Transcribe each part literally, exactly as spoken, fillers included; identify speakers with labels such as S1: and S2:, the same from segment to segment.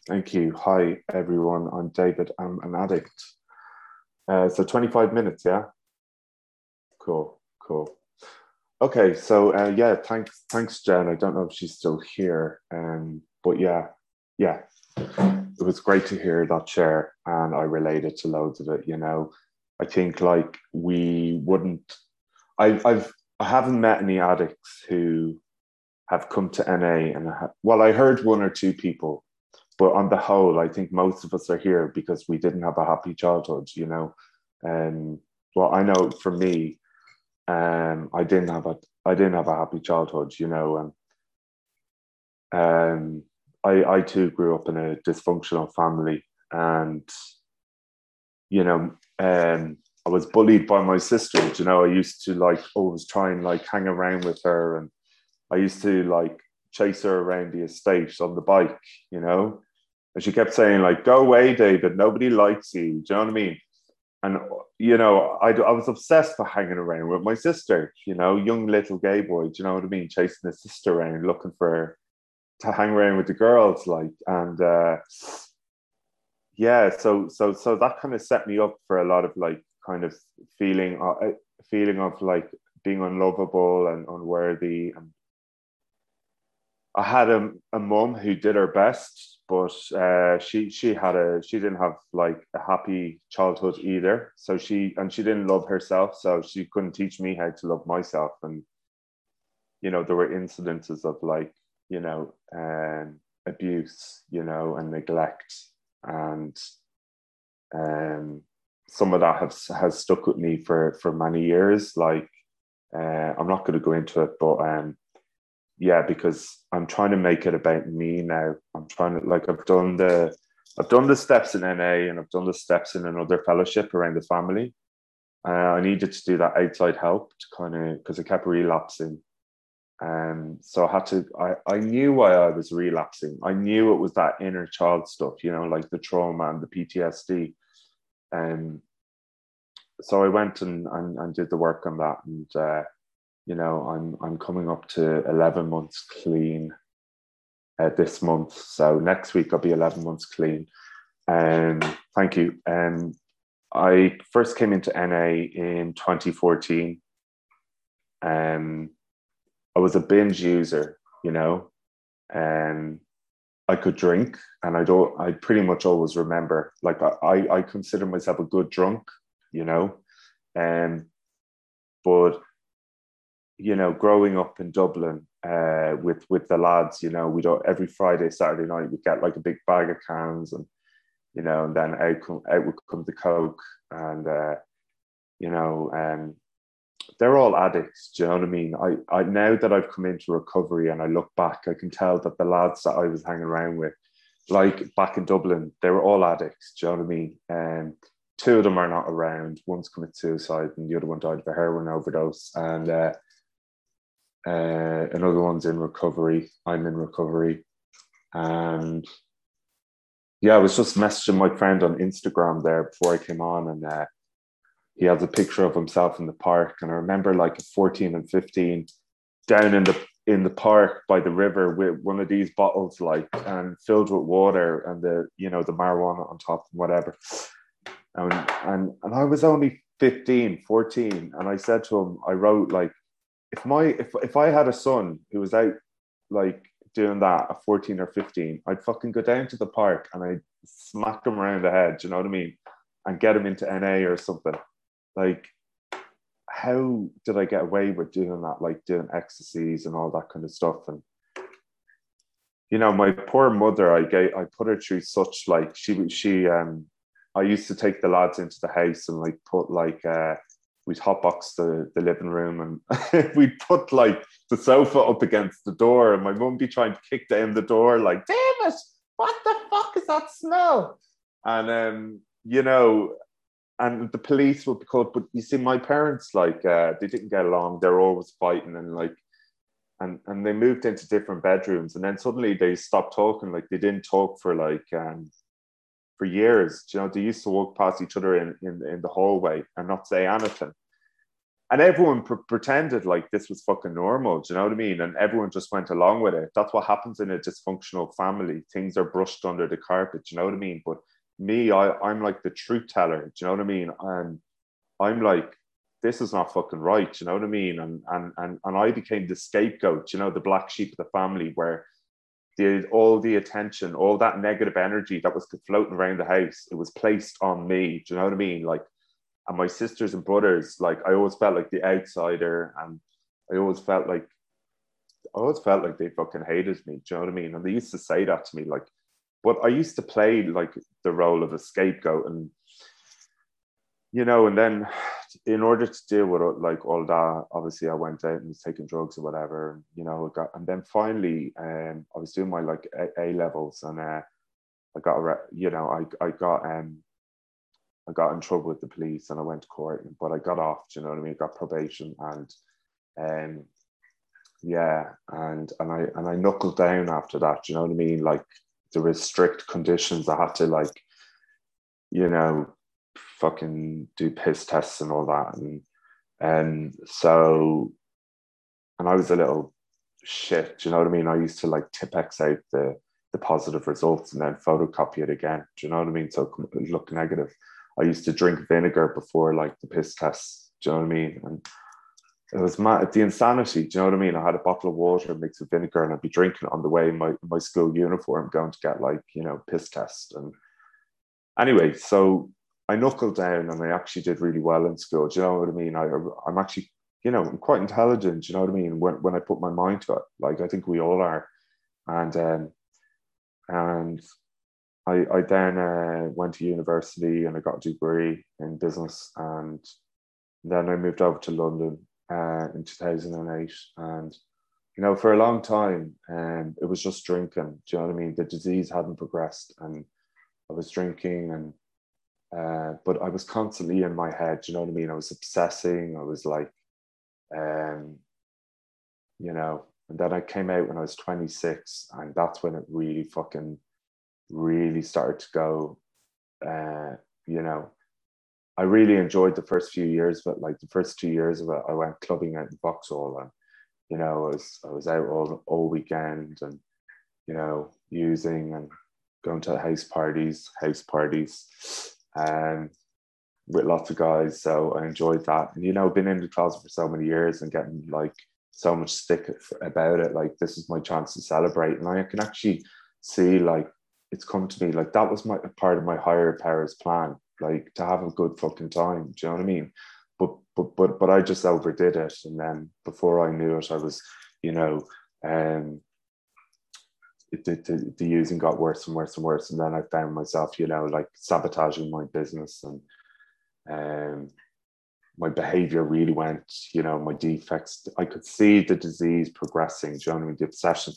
S1: Thank you. Hi, everyone. I'm David. I'm an addict. Uh, so twenty-five minutes, yeah? Cool, cool. Okay, so uh, yeah, thanks, thanks, Jen. I don't know if she's still here, um, but yeah, yeah, it was great to hear that share, and I related to loads of it. You know, I think like we wouldn't. I, I've I haven't met any addicts who have come to N A and ha- well, I heard one or two people, but on the whole, I think most of us are here because we didn't have a happy childhood, you know. And well, I know for me, um, I didn't have a I didn't have a happy childhood, you know, and um, I I too grew up in a dysfunctional family, and you know, um, I was bullied by my sister. You know, I used to like always try and like hang around with her, and I used to like chase her around the estate on the bike, you know. And she kept saying, like, go away, David, nobody likes you. Do you know what I mean? And, you know, I, I was obsessed with hanging around with my sister, you know, young little gay boy, do you know what I mean? Chasing his sister around, looking for her to hang around with the girls, like, and uh, yeah, so, so, so that kind of set me up for a lot of like kind of feeling, uh, feeling of like being unlovable and unworthy. And I had a, a mum who did her best, but uh, she she had a she didn't have like a happy childhood either. So she and she didn't love herself, so she couldn't teach me how to love myself. And you know, there were incidences of like you know um, abuse, you know, and neglect, and um, some of that has has stuck with me for for many years. Like uh, I'm not going to go into it, but um, yeah, because I'm trying to make it about me now. I'm trying to like I've done the I've done the steps in N A and I've done the steps in another fellowship around the family. Uh, I needed to do that outside help to kind of because I kept relapsing. Um, so I had to. I I knew why I was relapsing. I knew it was that inner child stuff, you know, like the trauma and the P T S D. And so I went and and, and did the work on that, and uh, you know, I'm I'm coming up to eleven months clean uh, this month. So next week I'll be eleven months clean. Um, thank you. Um, I first came into N A in twenty fourteen. Um, I was a binge user, you know, and I could drink, and I don't. I pretty much always remember. Like I, I consider myself a good drunk, you know, and um, but you know, growing up in Dublin uh, with with the lads, you know, we don't every Friday, Saturday night we get like a big bag of cans, and you know, and then out come, out would come the coke, and uh, you know, um, they're all addicts. Do you know what I mean? I, I now that I've come into recovery and I look back, I can tell that the lads that I was hanging around with, like back in Dublin, they were all addicts. Do you know what I mean? And um, two of them are not around. One's committed suicide, and the other one died of a heroin overdose. And uh, uh, another one's in recovery. I'm in recovery, and yeah, I was just messaging my friend on Instagram there before I came on, and uh, he has a picture of himself in the park. And I remember like at fourteen and fifteen, down in the in the park by the river with one of these bottles, like and filled with water, and the you know the marijuana on top and whatever. And and and I was only fifteen, fourteen, and I said to him, I wrote like, if my if if I had a son who was out like doing that at fourteen or fifteen, I'd fucking go down to the park and I'd smack him around the head, you know what I mean? And get him into N A or something. Like, how did I get away with doing that? Like doing ecstasies and all that kind of stuff. And you know, my poor mother, I gave I put her through such like she she um I used to take the lads into the house and like put like uh we'd hotbox the, the living room, and we'd put like the sofa up against the door, and my mum be trying to kick down the door like, David, what the fuck is that smell? And um, you know, and the police would be called. But you see, my parents like uh, they didn't get along. They're always fighting, and like and and they moved into different bedrooms, and then suddenly they stopped talking. Like they didn't talk for like um for years. You know, they used to walk past each other in in, in the hallway and not say anything. and everyone pre- pretended like this was fucking normal. Do you know what I mean? And everyone just went along with it. That's what happens in a dysfunctional family. Things are brushed under the carpet. Do you know what I mean? But me, I, I'm like the truth teller. Do you know what I mean? And I'm like, this is not fucking right. Do you know what I mean? And and and and I became the scapegoat. You know, the black sheep of the family, where the all the attention, all that negative energy that was floating around the house, it was placed on me. Do you know what I mean? Like, and my sisters and brothers, like I always felt like the outsider, and I always felt like I always felt like they fucking hated me. Do you know what I mean? And they used to say that to me, like, but I used to play like the role of a scapegoat, and you know, and then in order to deal with like all that, obviously I went out and was taking drugs or whatever, you know, got, and then finally, um, I was doing my like A, A levels, and uh, I got, you know, I I got um. I got in trouble with the police and I went to court, but I got off, do you know what I mean? I got probation, and um yeah, and and I and I knuckled down after that, do you know what I mean? Like, there was strict conditions. I had to, like, you know, fucking do piss tests and all that. And and so and I was a little shit, do you know what I mean? I used to like Tipp-Ex out the the positive results and then photocopy it again. Do you know what I mean? So it looked negative. I used to drink vinegar before like the piss tests. Do you know what I mean? And it was mad, the insanity. Do you know what I mean? I had a bottle of water mixed with vinegar, and I'd be drinking it on the way in my my school uniform, going to get like, you know, piss test. And anyway, so I knuckled down and I actually did really well in school. Do you know what I mean? I I'm actually, you know, I'm quite intelligent. Do you know what I mean? When when I put my mind to it, like I think we all are. And um and I, I then uh, went to university and I got a degree in business, and then I moved over to London uh, in two thousand eight. And, you know, for a long time, um, it was just drinking. Do you know what I mean? The disease hadn't progressed, and I was drinking, and uh, but I was constantly in my head. Do you know what I mean? I was obsessing. I was like, um, you know, and then I came out when I was twenty-six, and that's when it really fucking really started to go. uh you know, I really enjoyed the first few years, but like the first two years of it, I went clubbing out in Vauxhall, and you know, I was I was out all all weekend, and you know, using and going to house parties house parties um with lots of guys. So I enjoyed that, and you know, been in the closet for so many years and getting like so much stick about it. Like, this is my chance to celebrate, and I can actually see, like, it's come to me like that was my part of my higher powers plan, like to have a good fucking time. Do you know what I mean? But but but but I just overdid it, and then before I knew it, I was, you know, um, it, the, the the using got worse and worse and worse, and then I found myself, you know, like sabotaging my business, and um, my behavior really went, you know, my defects. I could see the disease progressing. Do you know what I mean? The obsession.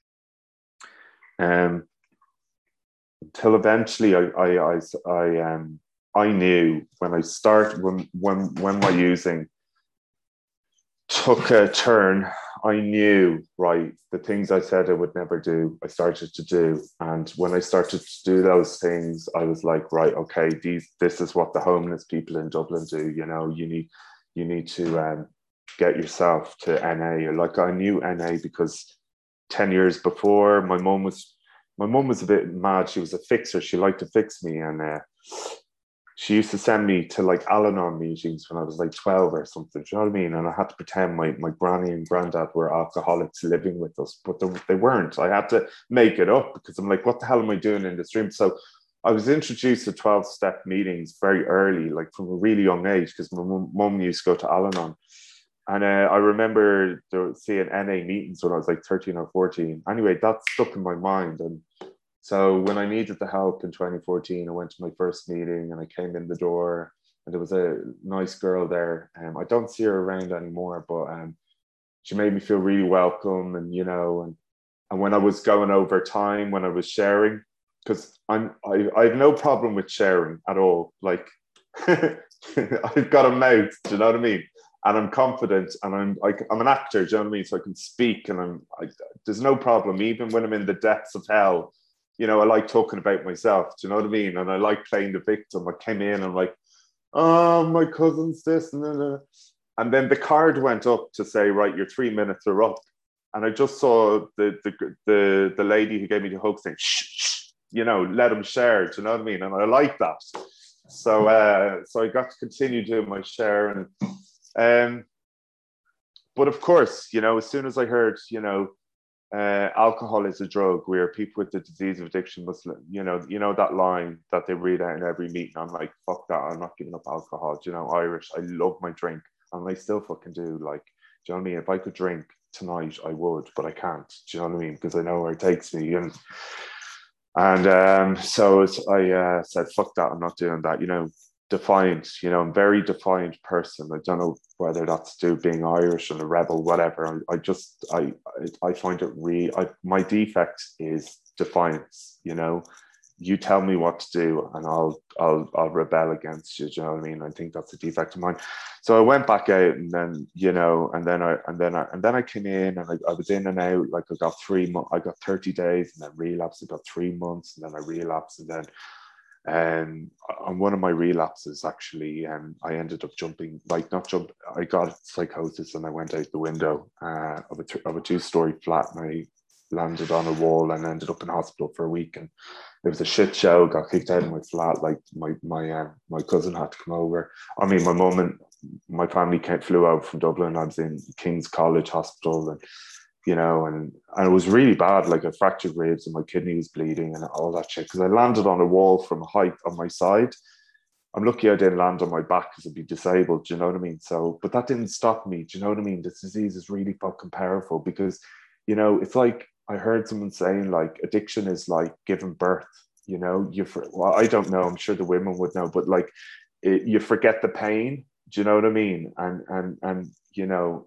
S1: Um, Until eventually I I I, I um I knew when I started when when when my using took a turn, I knew, right, the things I said I would never do, I started to do. And when I started to do those things, I was like, right, okay, these this is what the homeless people in Dublin do. You know, you need you need to um get yourself to N A. Like, I knew N A because ten years before, my mum was my mum was a bit mad. She was a fixer. She liked to fix me. And uh, she used to send me to like Al-Anon meetings when I was like twelve or something. Do you know what I mean? And I had to pretend my, my granny and granddad were alcoholics living with us, but they, they weren't. I had to make it up because I'm like, what the hell am I doing in this room? So I was introduced to twelve-step meetings very early, like from a really young age, because my mum used to go to Al-Anon. And uh, I remember seeing N A meetings when I was like thirteen or fourteen. Anyway, that stuck in my mind. And so when I needed the help in twenty fourteen, I went to my first meeting and I came in the door, and there was a nice girl there. Um, I don't see her around anymore, but um, she made me feel really welcome. And, you know, and, and when I was going over time, when I was sharing, because I'm, I, I have no problem with sharing at all. Like, I've got a mouth, do you know what I mean? And I'm confident, and I'm like, I'm an actor, do you know what I mean? So I can speak, and I'm I, there's no problem. Even when I'm in the depths of hell, you know, I like talking about myself, do you know what I mean? And I like playing the victim. I came in, I'm like, oh, my cousin's this, and then, And then the card went up to say, right, your three minutes are up. And I just saw the the the, the lady who gave me the hug saying, shh, shh, you know, let them share. Do you know what I mean? And I like that. So uh, so I got to continue doing my share. And um, but of course, you know, as soon as I heard, you know, uh, alcohol is a drug where people with the disease of addiction must, you know, you know, that line that they read out in every meeting. I'm like, fuck that. I'm not giving up alcohol. Do you know, Irish, I love my drink. And I still fucking do. Like, do you know what I mean? If I could drink tonight, I would, but I can't. Do you know what I mean? Because I know where it takes me. And and um, so I uh, said, fuck that. I'm not doing that. You know, defiant, you know, I'm a very defiant person. I don't know whether that's to do being Irish and a rebel, whatever. I, I just, I, I find it really, I, my defect is defiance, you know. You tell me what to do and I'll I'll I'll rebel against you. Do you know what I mean? I think that's a defect of mine. So I went back out and then, you know, and then I and then I and then I came in and I, I was in and out. Like I got three months, I got thirty days and then relapsed. I got three months and then I relapsed. And then um on one of my relapses actually, um I ended up jumping, like not jump, I got psychosis and I went out the window uh of a th- of a two-story flat and I landed on a wall and ended up in hospital for a week. And it was a shit show. Got kicked out of my flat. Like my my uh, my cousin had to come over. I mean, my mum and my family came, flew out from Dublin. I was in King's College Hospital, and you know, and and it was really bad. Like I fractured ribs and my kidney was bleeding and all that shit because I landed on a wall from a height on my side. I'm lucky I didn't land on my back because I'd be disabled. Do you know what I mean? So, but that didn't stop me. Do you know what I mean? This disease is really fucking powerful because, you know, it's like I heard someone saying like addiction is like giving birth. You know, you for, well, I don't know. I'm sure the women would know, but like it, you forget the pain. Do you know what I mean? And and and you know,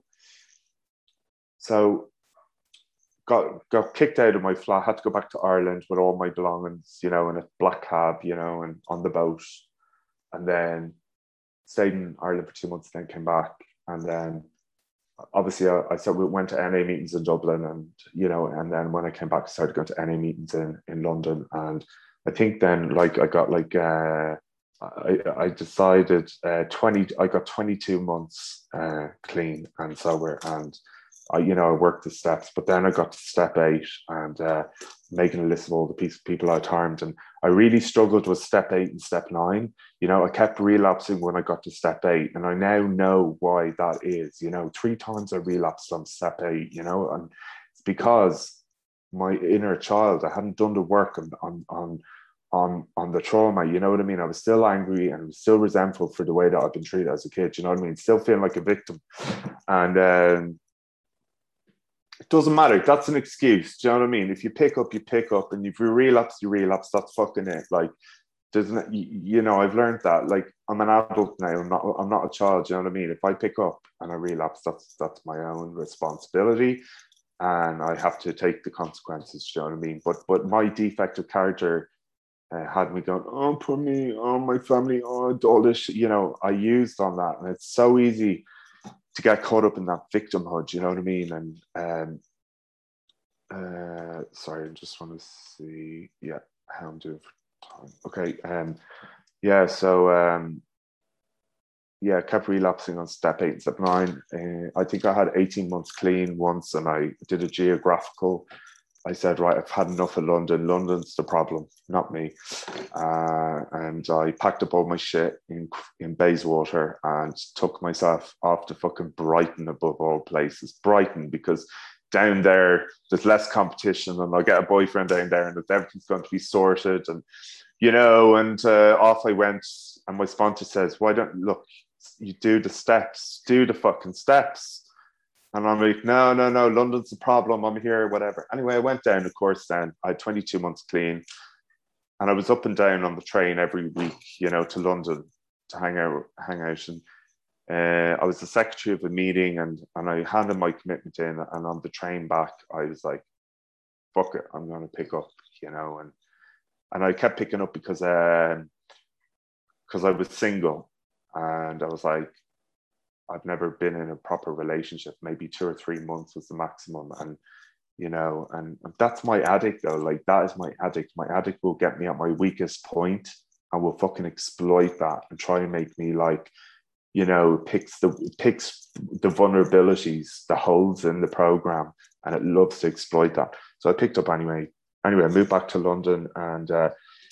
S1: so got got kicked out of my flat. Had to go back to Ireland with all my belongings. You know, in a black cab. You know, and on the boat. And then stayed in Ireland for two months, then came back. And then obviously I, I started, went to N A meetings in Dublin and, you know, and then when I came back, I started going to N A meetings in, in London. And I think then like I got like, uh, I, I decided uh, twenty, I got twenty-two months uh, clean and sober. And I, you know, I worked the steps, but then I got to step eight and uh, making a list of all the piece, people I'd harmed. And I really struggled with step eight and step nine. You know, I kept relapsing when I got to step eight. And I now know why that is. You know, three times I relapsed on step eight, you know, and it's because my inner child, I hadn't done the work on, on, on, on, on the trauma. You know what I mean? I was still angry and I was still resentful for the way that I've been treated as a kid. You know what I mean? Still feeling like a victim. And, um, it doesn't matter. That's an excuse. Do you know what I mean? If you pick up, you pick up, and if you relapse, you relapse. That's fucking it. Like, doesn't you, you know? I've learned that. Like, I'm an adult now. I'm not. I'm not a child. Do you know what I mean? If I pick up and I relapse, that's that's my own responsibility, and I have to take the consequences. Do you know what I mean? But but my defective character uh, had me going, oh, poor me, oh, my family, oh, all this. You know, I used on that, and it's so easy to get caught up in that victimhood, you know what I mean? And um, uh, sorry, I just want to see, yeah, how I'm doing for time. Okay, um, yeah, so um, yeah, kept relapsing on step eight and step nine. Uh, I think I had eighteen months clean once, and I did a geographical. I said, right, I've had enough of London. London's the problem, not me. Uh, and I packed up all my shit in in Bayswater and took myself off to fucking Brighton, above all places. Brighton, because down there, there's less competition and I'll get a boyfriend down there and everything's going to be sorted. And, you know, and uh, off I went. And my sponsor says, why don't, look, you do the steps, do the fucking steps. And I'm like, no, no, no, London's the problem. I'm here, whatever. Anyway, I went down, of course, then. I had twenty-two months clean. And I was up and down on the train every week, you know, to London to hang out. Hang out. And uh, I was the secretary of a meeting and, and I handed my commitment in. And on the train back, I was like, fuck it, I'm going to pick up, you know. And and I kept picking up because um, because I was single. And I was like, I've never been in a proper relationship. Maybe two or three months was the maximum. And, you know, and that's my addict though. Like that is my addict. My addict will get me at my weakest point and will fucking exploit that and try and make me like you know, picks the picks the vulnerabilities, the holes in the program, and it loves to exploit that. So I picked up anyway. Anyway, I moved back to London and uh,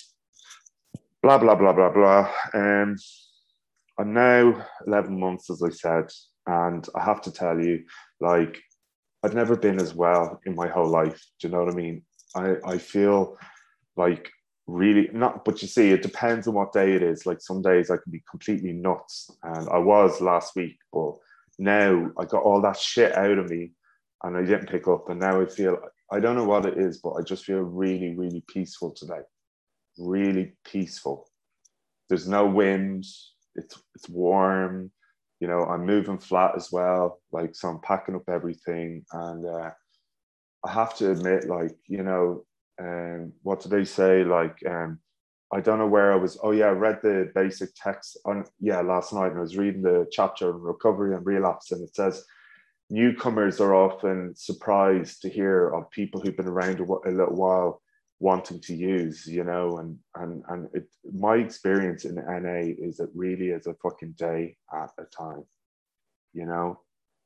S1: blah blah blah blah blah. Um, I'm now eleven months, as I said, and I have to tell you, like, I've never been as well in my whole life. Do you know what I mean? I I feel like really not, but you see, it depends on what day it is. Like some days I can be completely nuts, and I was last week, but now I got all that shit out of me and I didn't pick up, and now I feel, I don't know what it is, but I just feel really, really peaceful today. Really peaceful. There's no wind. It's it's warm. You know, I'm moving flat as well. Like, so I'm packing up everything, and uh, I have to admit, like, you know, um, what do they say? Like, um, I don't know where I was. Oh yeah, I read the basic text on yeah last night, and I was reading the chapter on recovery and relapse, and it says newcomers are often surprised to hear of people who've been around a, a little while wanting to use, you know, and and and it, my experience in N A is it really is a fucking day at a time, you know,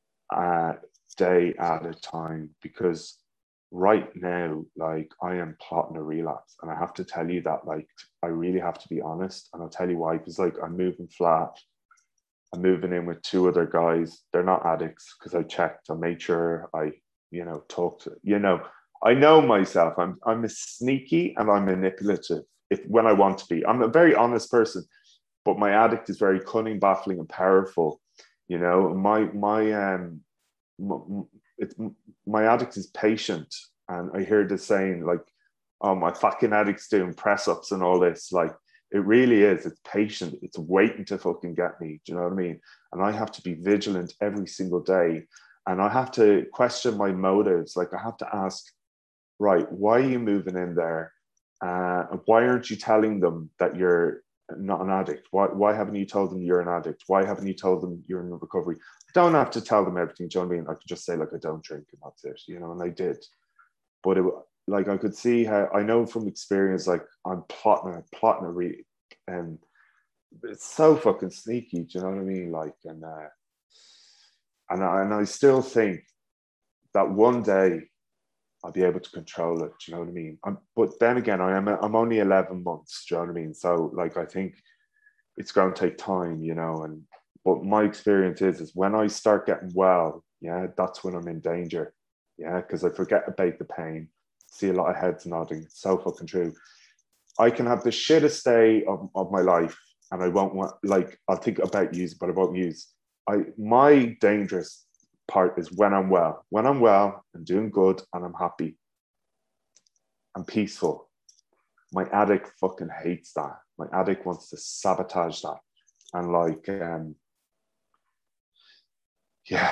S1: a day at a time, because right now, like, I am plotting a relapse, and I have to tell you that, like, I really have to be honest, and I'll tell you why. Because, like, I'm moving flat, I'm moving in with two other guys. They're not addicts, because I checked, I made sure I, you know, talked to, you know, I know myself. I'm I'm a sneaky and I'm manipulative if when I want to be. I'm a very honest person, but my addict is very cunning, baffling, and powerful. You know, my my um, my, it's my addict is patient, and I hear the saying like, "Oh, my fucking addict's doing press ups and all this." Like, it really is. It's patient. It's waiting to fucking get me. Do you know what I mean? And I have to be vigilant every single day, and I have to question my motives. Like, I have to ask, right, why are you moving in there? Uh, why aren't you telling them that you're not an addict? Why, why haven't you told them you're an addict? Why haven't you told them you're in recovery? I don't have to tell them everything, do you know what I mean? I could just say, like, I don't drink, and that's it, you know, and I did. But it, like, I could see how, I know from experience, like, I'm plotting, I'm plotting a re, and it's so fucking sneaky, do you know what I mean? Like, and, uh, and, I, and I still think that one day I'll be able to control it. Do you know what I mean? I'm, but then again, I am I'm only eleven months. Do you know what I mean? So, like, I think it's going to take time, you know. And but my experience is is when I start getting well, yeah, that's when I'm in danger. Yeah, because I forget about the pain. See a lot of heads nodding. It's so fucking true. I can have the shittest day of, of my life, and I won't want, like, I'll think about use, but I won't use. I my dangerous part is when I'm well. When I'm well and doing good and I'm happy, I'm peaceful. My addict fucking hates that. My addict wants to sabotage that. And, like, um, yeah.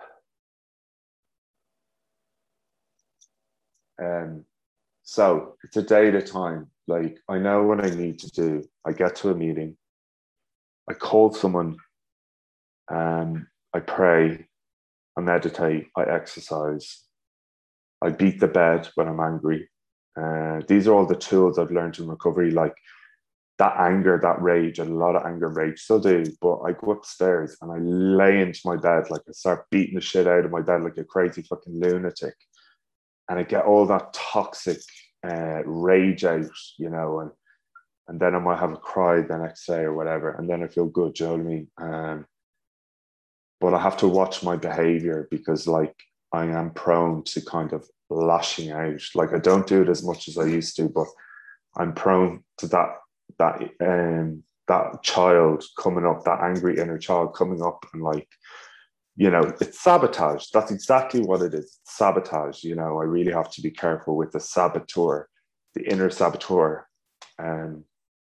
S1: Um, so it's a day at a time. Like, I know what I need to do. I get to a meeting. I call someone. Um, I pray. I meditate. I exercise. I beat the bed when I'm angry. Uh, these are all the tools I've learned in recovery, like that anger, that rage, and a lot of anger and rage still do. But I go upstairs and I lay into my bed, like I start beating the shit out of my bed like a crazy fucking lunatic. And I get all that toxic uh, rage out, you know, and and then I might have a cry the next day or whatever. And then I feel good, do you know what I mean? Um, but I have to watch my behavior, because, like, I am prone to kind of lashing out. Like, I don't do it as much as I used to, but I'm prone to that that um that child coming up, that angry inner child coming up, and, like, you know, it's sabotage. That's exactly what it is. It's sabotage. You know, I really have to be careful with the saboteur, the inner saboteur. Um,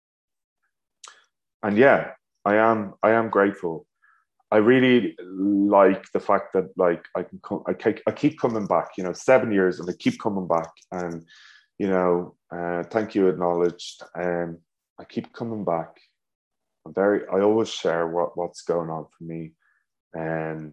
S1: and yeah, I am I am grateful. I really like the fact that, like, I can come, I, keep, I keep coming back, you know, seven years and I keep coming back, and, you know, uh, thank you, acknowledged. Um, I keep coming back. I'm very, I always share what, what's going on for me. Um,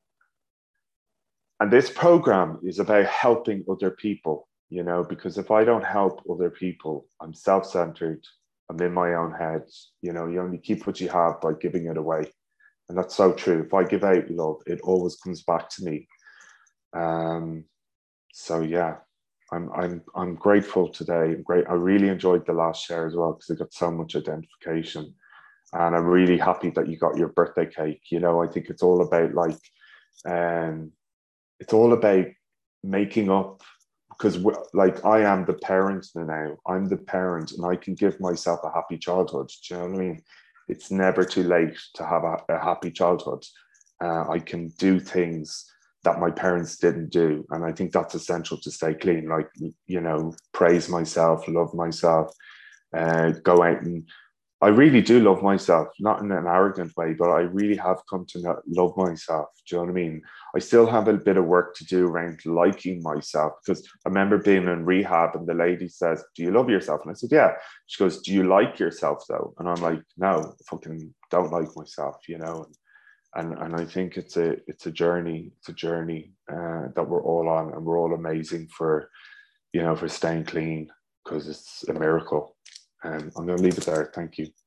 S1: and this program is about helping other people, you know, because if I don't help other people, I'm self-centered. I'm in my own head. You know, you only keep what you have by giving it away. And that's so true. If I give out love, it always comes back to me. Um, so yeah, I'm I'm I'm grateful today. I'm great. I really enjoyed the last share as well because I got so much identification, and I'm really happy that you got your birthday cake. You know, I think it's all about like, um, it's all about making up because like I am the parent now. I'm the parent, and I can give myself a happy childhood. Do you know what I mean? It's never too late to have a, a happy childhood. Uh, I can do things that my parents didn't do, and I think that's essential to stay clean. Like, you know, praise myself, love myself, uh, go out and I really do love myself, not in an arrogant way, but I really have come to not love myself. Do you know what I mean? I still have a bit of work to do around liking myself because I remember being in rehab and the lady says, "Do you love yourself?" And I said, "Yeah." She goes, "Do you like yourself though?" And I'm like, "No, I fucking don't like myself," you know. And and I think it's a it's a journey. It's a journey uh, that we're all on, and we're all amazing for you know for staying clean because it's a miracle. And I'm going to leave it there. Thank you.